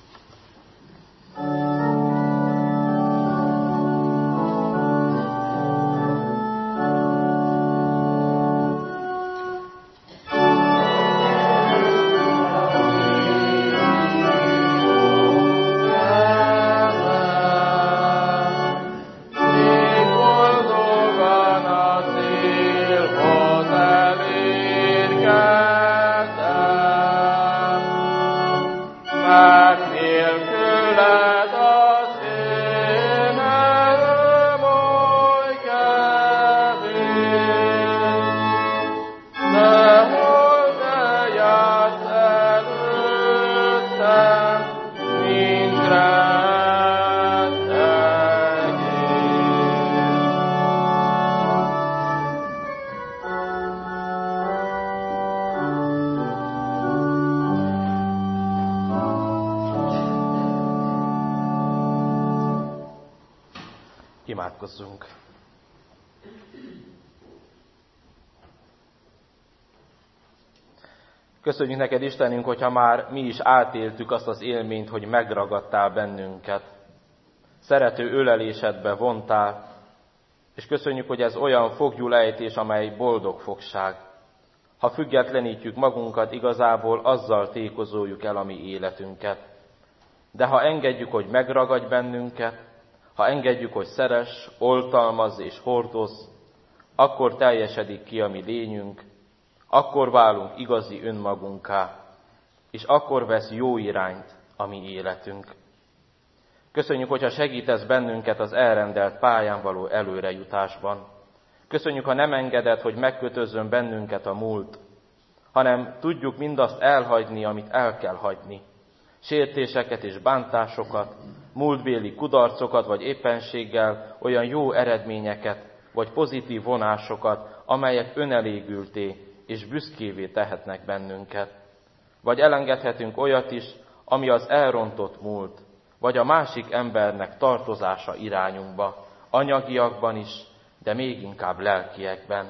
Speaker 1: Imádkozzunk. Köszönjük neked, Istenünk, hogyha már mi is átéltük azt az élményt, hogy megragadtál bennünket. Szerető ölelésedbe vontál, és köszönjük, hogy ez olyan foglyulejtés, amely boldog fogság. Ha függetlenítjük magunkat, igazából azzal tékozoljuk el a mi életünket. De ha engedjük, hogy megragadj bennünket, Ha engedjük, hogy szeress, oltalmazz és hordozz, akkor teljesedik ki a mi lényünk, akkor válunk igazi önmagunká, és akkor vesz jó irányt a mi életünk. Köszönjük, hogyha segítesz bennünket az elrendelt pályán való előrejutásban. Köszönjük, ha nem engeded, hogy megkötözzön bennünket a múlt, hanem tudjuk mindazt elhagyni, amit el kell hagyni. Sértéseket és bántásokat, múltbéli kudarcokat, vagy éppenséggel olyan jó eredményeket, vagy pozitív vonásokat, amelyek önelégülté és büszkévé tehetnek bennünket. Vagy elengedhetünk olyat is, ami az elrontott múlt, vagy a másik embernek tartozása irányunkba, anyagiakban is, de még inkább lelkiekben.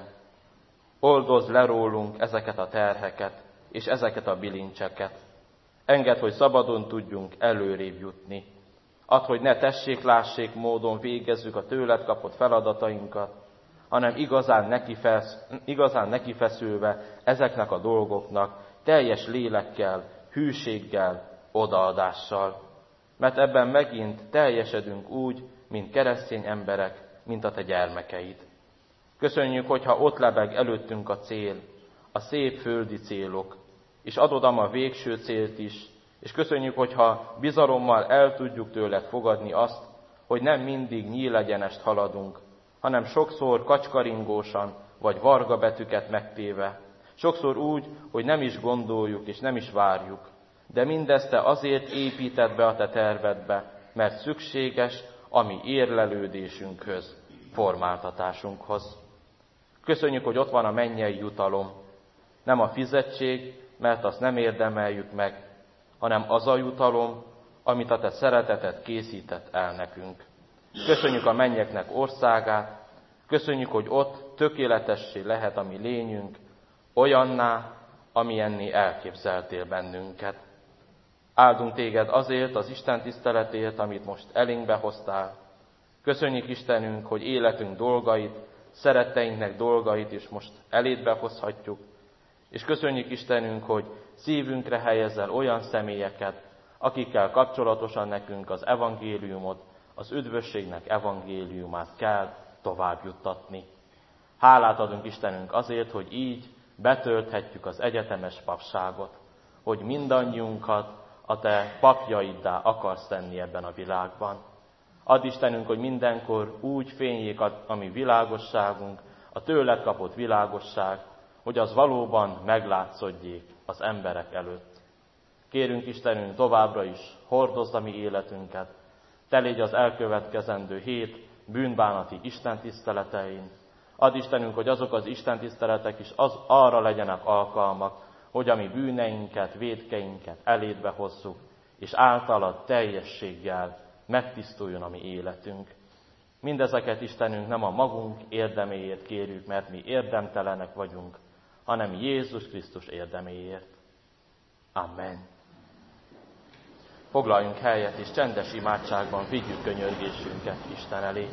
Speaker 1: Oldozd le rólunk ezeket a terheket, és ezeket a bilincseket. Engedd, hogy szabadon tudjunk előrébb jutni. Add, hogy ne tessék-lássék módon végezzük a tőled kapott feladatainkat, hanem igazán, nekifesz, igazán nekifeszülve ezeknek a dolgoknak, teljes lélekkel, hűséggel, odaadással. Mert ebben megint teljesedünk úgy, mint keresztény emberek, mint a te gyermekeid. Köszönjük, hogyha ott lebeg előttünk a cél, a szép földi célok, és adod a végső célt is, és köszönjük, hogyha bizalommal el tudjuk tőled fogadni azt, hogy nem mindig nyílegyenest haladunk, hanem sokszor kacskaringósan, vagy varga betűket megtéve, sokszor úgy, hogy nem is gondoljuk és nem is várjuk, de mindezt te azért építed be a te tervedbe, mert szükséges a mi érlelődésünkhöz, formáltatásunkhoz. Köszönjük, hogy ott van a mennyei jutalom, nem a fizetség, mert azt nem érdemeljük meg, hanem az a jutalom, amit a te szereteted készített el nekünk. Köszönjük a mennyeknek országát, köszönjük, hogy ott tökéletessé lehet a mi lényünk, olyanná, amilyenné elképzeltél bennünket. Áldunk téged azért az Isten tiszteletért, amit most elénkbe hoztál. Köszönjük Istenünk, hogy életünk dolgait, szeretteinknek dolgait is most elédbe hozhatjuk, és köszönjük Istenünk, hogy szívünkre helyezel olyan személyeket, akikkel kapcsolatosan nekünk az evangéliumot, az üdvösségnek evangéliumát kell tovább juttatni. Hálát adunk Istenünk azért, hogy így betölthetjük az egyetemes papságot, hogy mindannyiunkat a te papjaiddá akarsz tenni ebben a világban. Add Istenünk, hogy mindenkor úgy fényjék a, a mi világosságunk, a tőled kapott világosság, hogy az valóban meglátszódjék az emberek előtt. Kérünk Istenünk, továbbra is hordozd a mi életünket, te légy az elkövetkezendő hét bűnbánati istentiszteletein. Add Istenünk, hogy azok az istentiszteletek is az, arra legyenek alkalmak, hogy a mi bűneinket, vétkeinket elédbe hozzuk, és általad teljességgel megtisztuljon a mi életünk. Mindezeket Istenünk nem a magunk érdeméért kérjük, mert mi érdemtelenek vagyunk, hanem Jézus Krisztus érdeméért. Amen. Foglaljunk helyet, és csendes imádságban vigyük könyörgésünket Isten elé.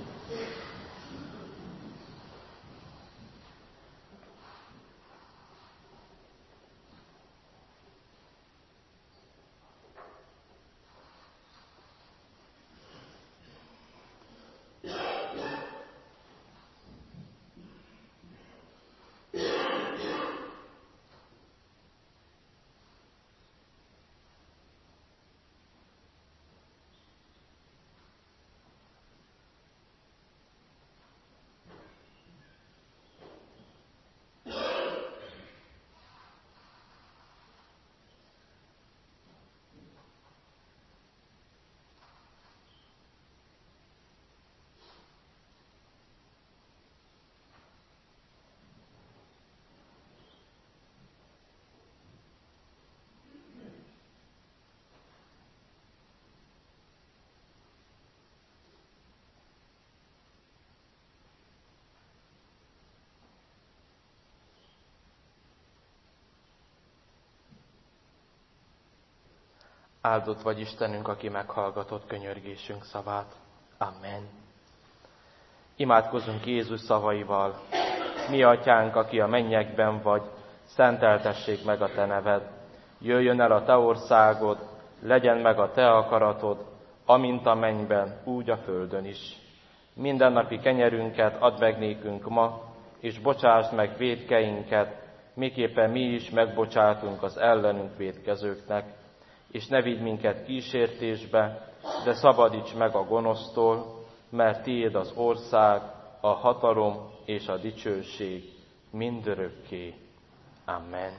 Speaker 1: Áldott vagy Istenünk, aki meghallgatott könyörgésünk szavát. Amen. Imádkozzunk Jézus szavaival. Mi atyánk, aki a mennyekben vagy, szenteltessék meg a te neved. Jöjjön el a te országod, legyen meg a te akaratod, amint a mennyben, úgy a földön is. Mindennapi kenyerünket add meg nékünk ma, és bocsásd meg vétkeinket, miképpen mi is megbocsátunk az ellenünk vétkezőknek, és ne vigy minket kísértésbe, de szabadíts meg a gonosztól, mert tiéd az ország, a hatalom és a dicsőség mindörökké. Amen.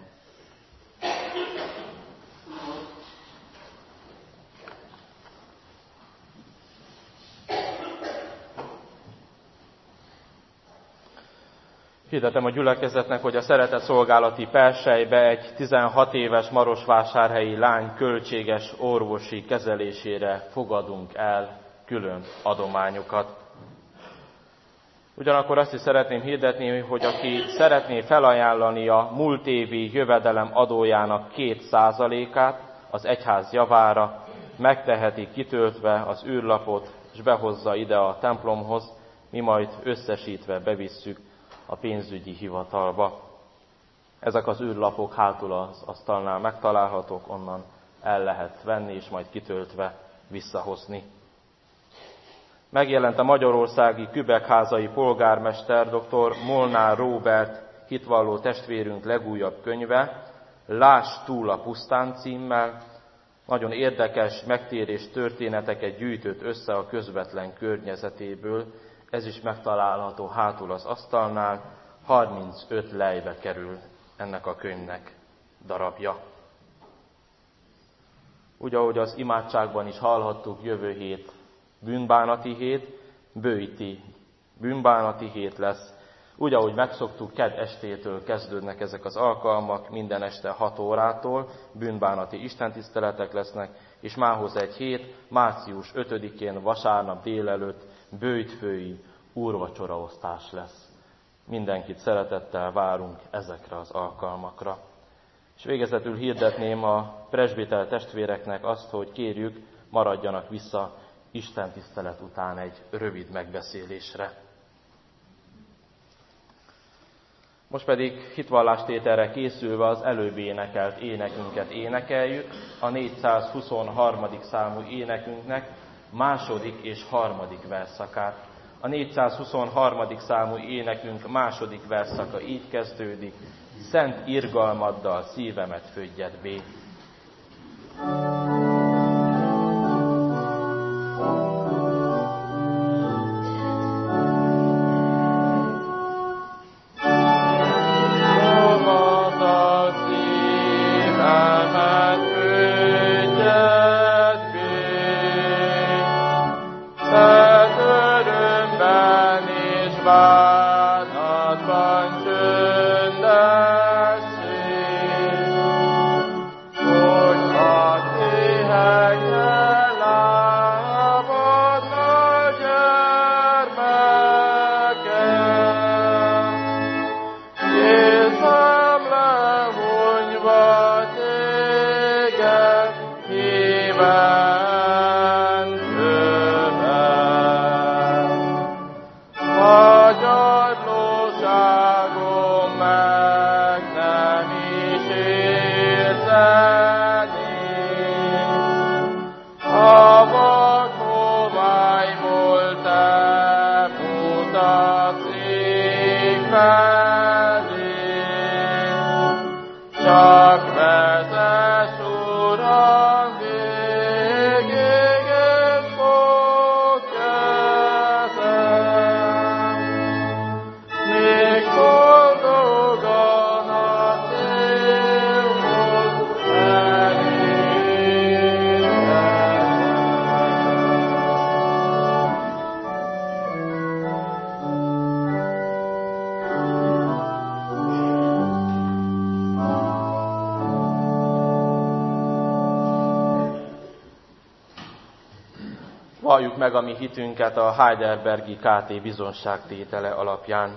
Speaker 1: Hirdetem a gyülekezetnek, hogy a szeretett szolgálati perselybe egy tizenhat éves marosvásárhelyi lány költséges orvosi kezelésére fogadunk el külön adományokat. Ugyanakkor azt is szeretném hirdetni, hogy aki szeretné felajánlani a múlt évi jövedelem adójának két százalékát az egyház javára, megteheti kitöltve az űrlapot, és behozza ide a templomhoz, mi majd összesítve bevisszük a pénzügyi hivatalba. Ezek az űrlapok hátul az asztalnál megtalálhatók, onnan el lehet venni, és majd kitöltve visszahozni. Megjelent a magyarországi kübekházai polgármester dr. Molnár Róbert hitvalló testvérünk legújabb könyve, Láss túl a pusztán címmel. Nagyon érdekes megtérés történeteket gyűjtött össze a közvetlen környezetéből. Ez is megtalálható hátul az asztalnál, harmincöt lejbe kerül ennek a könyvnek darabja. Úgy, ahogy az imádságban is hallhattuk, jövő hét bűnbánati hét, bőjti bűnbánati hét lesz. Úgy, ahogy megszoktuk, kedd estétől kezdődnek ezek az alkalmak, minden este hat órától bűnbánati istentiszteletek lesznek, és mához egy hét, március ötödikén vasárnap délelőtt bőjtfői úrvacsoraosztás lesz. Mindenkit szeretettel várunk ezekre az alkalmakra. És végezetül hirdetném a presbiter testvéreknek azt, hogy kérjük, maradjanak vissza istentisztelet után egy rövid megbeszélésre. Most pedig hitvallástételre készülve az előbb énekelt énekünket énekeljük, a négyszázhuszonharmadik számú énekünknek második és harmadik versszakát. A négyszázhuszonharmadik számú énekünk második versszaka így kezdődik: Szent irgalmaddal szívemet födjed bé. Valljuk meg a mi hitünket a Heidelbergi ká té bizonságtétele alapján.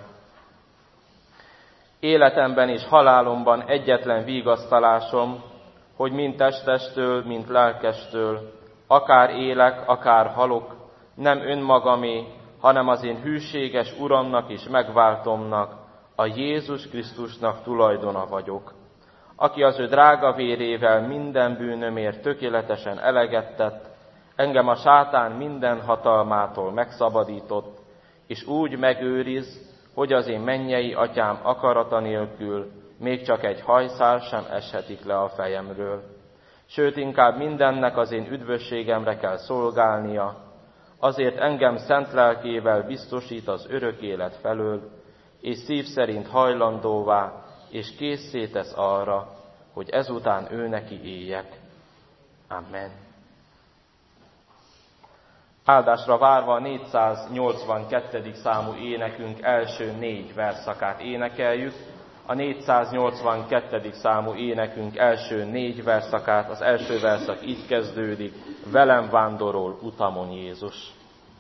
Speaker 1: Életemben és halálomban egyetlen vigasztalásom, hogy mind testestől, mind lelkestől, akár élek, akár halok, nem önmagamé, hanem az én hűséges Uramnak és megváltomnak, a Jézus Krisztusnak tulajdona vagyok, aki az ő drága vérével minden bűnömért tökéletesen eleget tett, Engem a sátán minden hatalmától megszabadított, és úgy megőriz, hogy az én mennyei atyám akarata nélkül még csak egy hajszál sem eshetik le a fejemről. Sőt, inkább mindennek az én üdvösségemre kell szolgálnia, azért engem szent lelkével biztosít az örök élet felől, és szív szerint hajlandóvá, és készé tesz arra, hogy ezután ő neki éljek. Amen. Áldásra várva a négyszáznyolcvankettedik számú énekünk első négy verszakát énekeljük. A négyszáznyolcvankettedik számú énekünk első négy verszakát, az első verszak így kezdődik: velem vándorol utamon Jézus.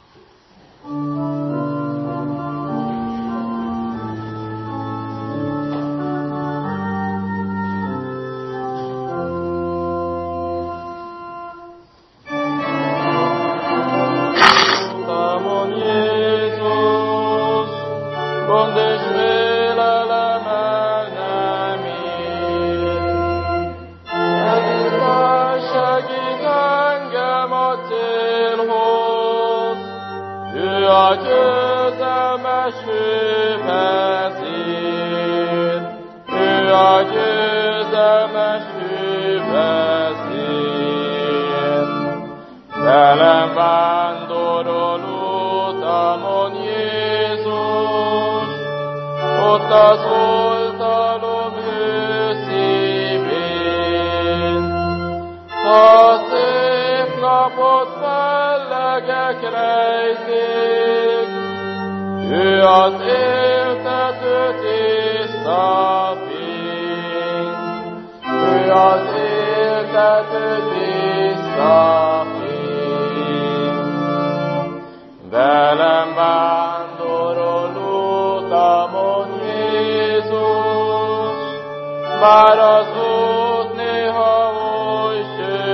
Speaker 1: Velem vándorol utamon Jézus, ott az oltalom hőszívén. A szép napot fellegek rejték, ő az éltető tiszta fény, ő az éltető tiszta fény. Velem vándorol utamon Jézus, bár az út néha oly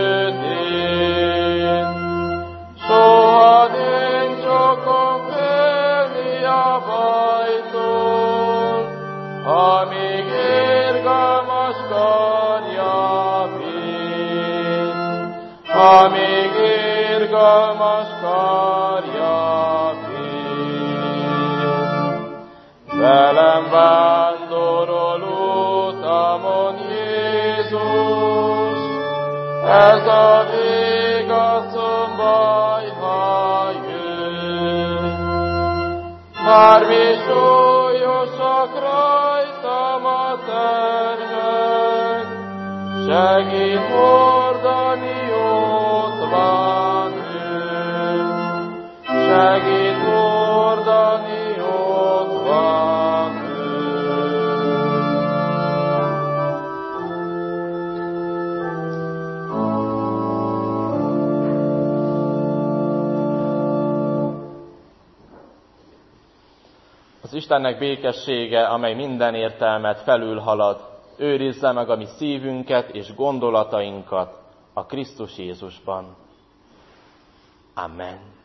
Speaker 1: sötét, soha nincs okom félni a bajtól, amíg irgalmas karja véd, amíg irgalmas karja velem vándorol utamon Jézus, ez a végaszom baj, ha jön. Bármi súlyosak rajtam a terhek, segít hordani, ott van ő. Segít hordani, ott van ő. Az Istennek békessége, amely minden értelmet felülhalad, őrizze meg a mi szívünket és gondolatainkat a Krisztus Jézusban. Amen.